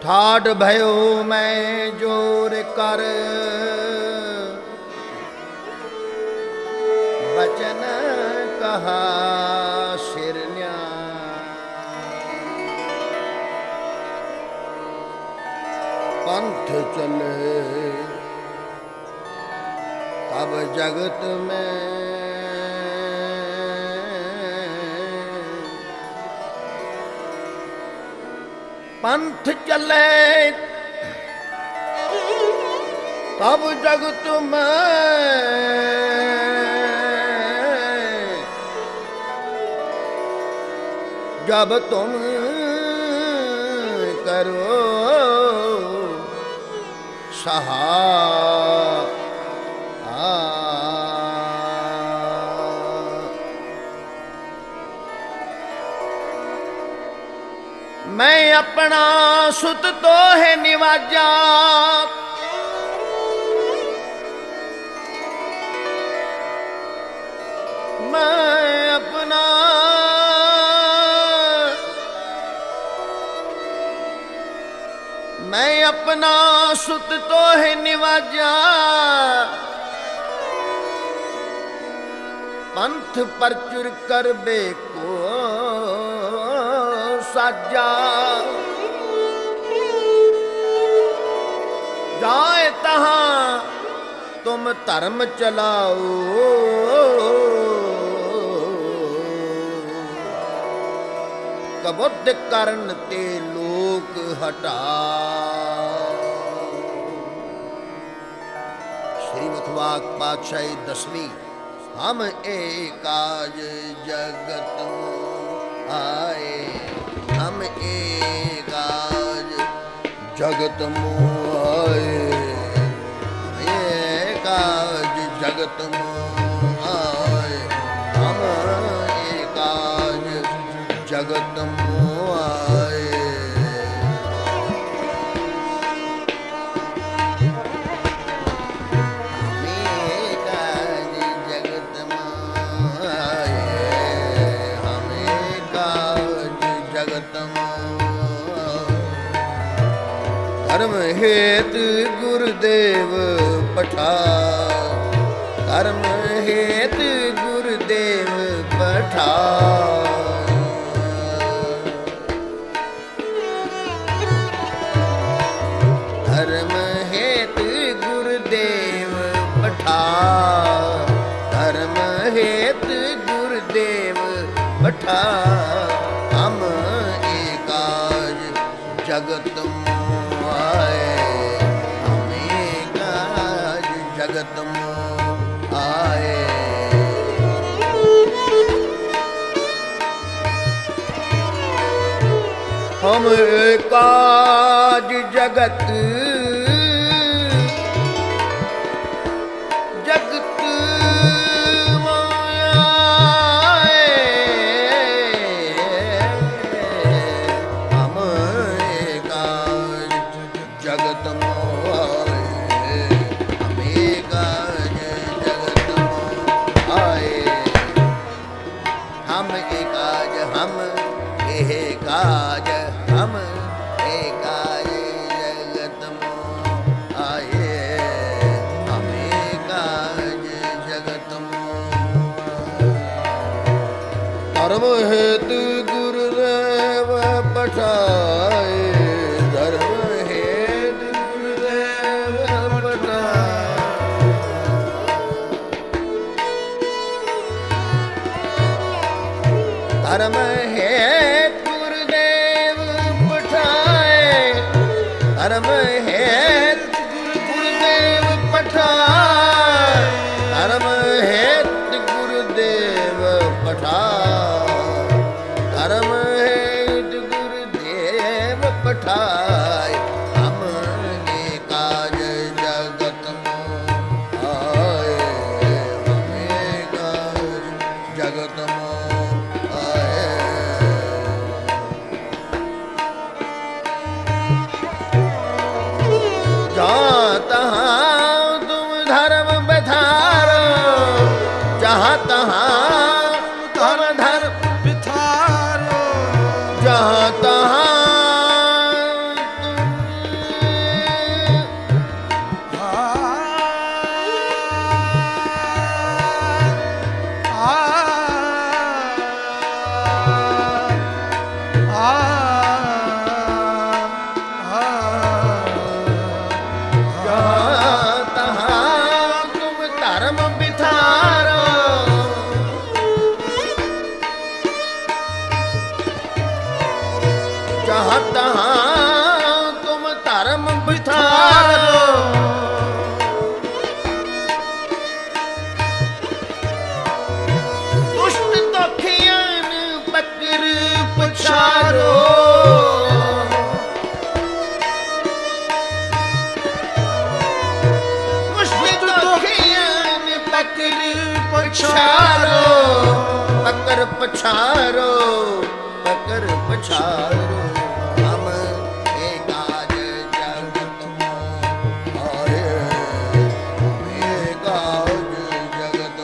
ठाड भयो मैं जोर कर बचन कहा सिरन्या। पंथ चले तब जगत में पंथ चले तब जगत में जब तुम करो सहा। मैं अपना सुत तो है निवाजा मैं अपना सुत तो है निवाजा। पंथ परचुर कर बेको साजा। जाए तहां तुम धर्म चलाओ कबुद्ध करन ते लोक हटा। श्री मुखवाक पातशाही 10वीं। हम एकाज जगत आए हम एकाज जगत आए एकाज जगत आए हम एकाज जगत आए। धर्म हेत गुरुदेव पठार धर्म हेत गुरुदेव पठार। धर्म हेत गुरुदेव पठार धर्म हेत गुरुदेव पठार। हम एकाज जगत जगत आए। हम एकाज जगत जगत आए। हम एकाज जगत एकाज हम एकाज जगत आए। हम एकाज जगत धर्म हेतु गुरुदेव पठाए धर्म हेतु गुरुदेव पठाए। धर्म धर्म हेत गुरुदेव पठार धर्म हेत गुरुदेव पठार धर्म हेत गुरुदेव पठार। हम एकाज जगत आए हम एकाज जगत आए। पछारो पकर पछारो पकर पछारो हम एकाज जगत मोह आए हम एकाज जगत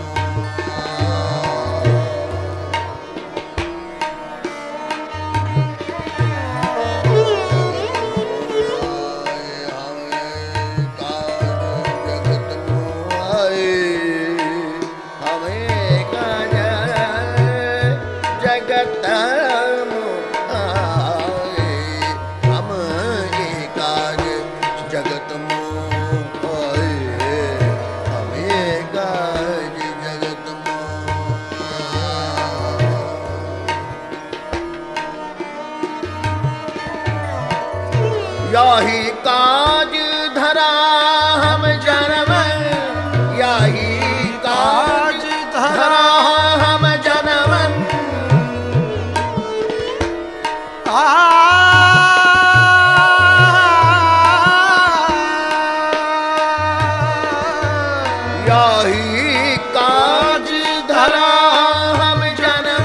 याही काज धरा हम जन्म याही काज धरा हम जन्म याही काज धरा हम जन्म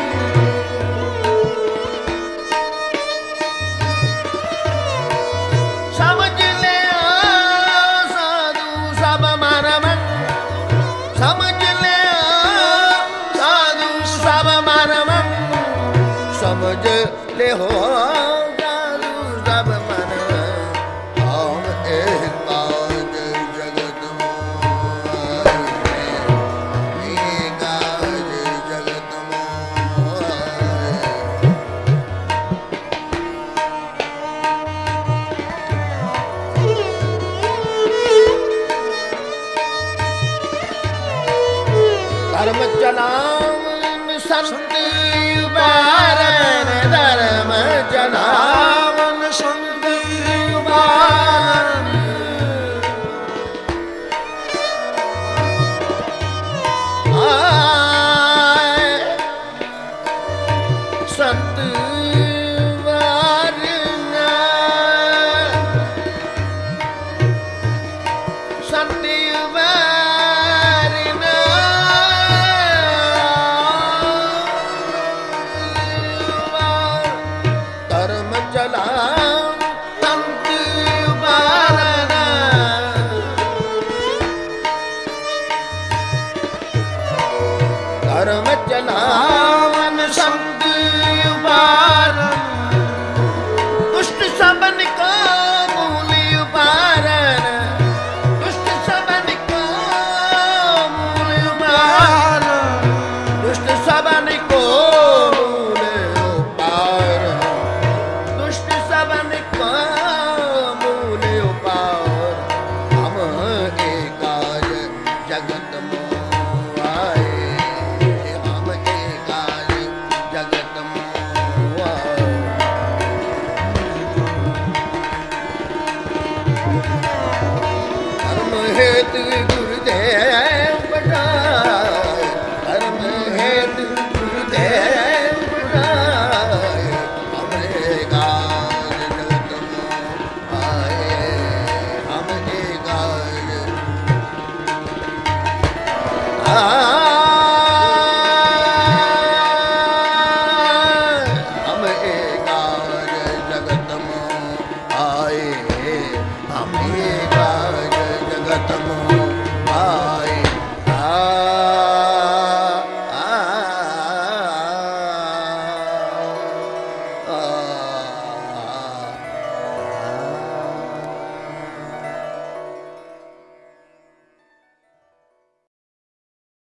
समझ ले साधु सब मरम समझ ले साधु सब मरम समझ ले हो साधु सब मरम हम एकाज जगत मोह एकाज जगत मोह धर्म चलावन संत उबारन धर्म चलावन संत उबारन आए संत उबारन संत उबारन धर्म चला संत उबारन धर्म चलावन संत उबारन दुष्ट सबन का मूल उबारन दुष्ट सबन का मूल उबारन दुष्ट सबन को मूल उबारन दुष्ट सबन का मूल उबारन हम एकाज जगत मोह आए हम एकाज जगत मोह आए धर्म हेतु